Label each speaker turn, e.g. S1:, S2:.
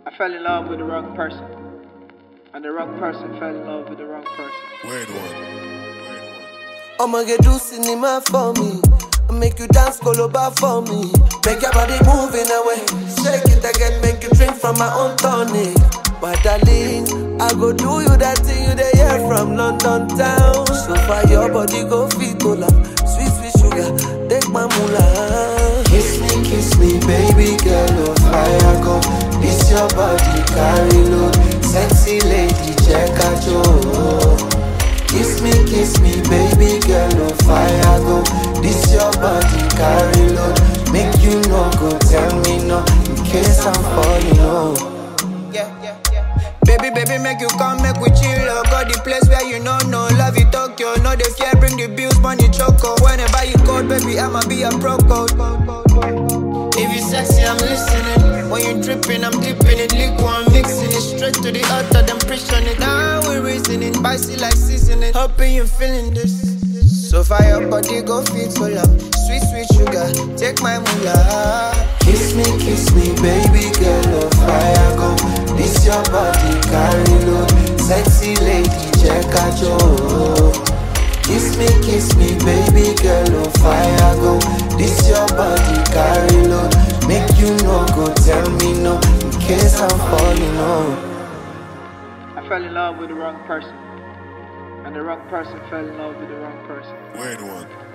S1: I fell in love with the wrong person. And the wrong person fell in love with the wrong person.
S2: Weird one.
S3: I'ma get do cinema for me. I make you dance colobar for me. Make your body moving away. Shake it again, make you drink from my own tonic. But darling, I go do you that thing you dey hear from London town. So far your body go fit to love. Sweet, sweet sugar, take my moolah.
S4: Kiss me, baby girl, oh fire go. This your body carry load. Sexy lady, check out your. Kiss me, baby girl, oh fire go. This your body carry load. Make you no go tell me no, in case I'm falling low.
S5: Baby, make you come, make we chill. Got the place where you know, no love you Tokyo. No, they care, bring the bills, money choco. Whenever you call, baby, I'ma be a pro code. If you sexy, I'm listening. When you dripping, I'm dipping it. Liquid, I'm mixing it. Straight to the altar, then preaching it. Now we're reasoning, spicy like seasoning. Hoping you feeling this. So fire body go fit so love. Sweet, sweet sugar, take my moolah.
S4: Kiss me, baby girl, oh fire go. This your body carry load. Sexy lady, check out your. Kiss me, baby girl, oh fire go. This your body carry load. Make you no go tell me no, in case I'm falling low.
S1: I fell in love with the wrong person. And the wrong person fell in love with the wrong person.
S2: Weird one.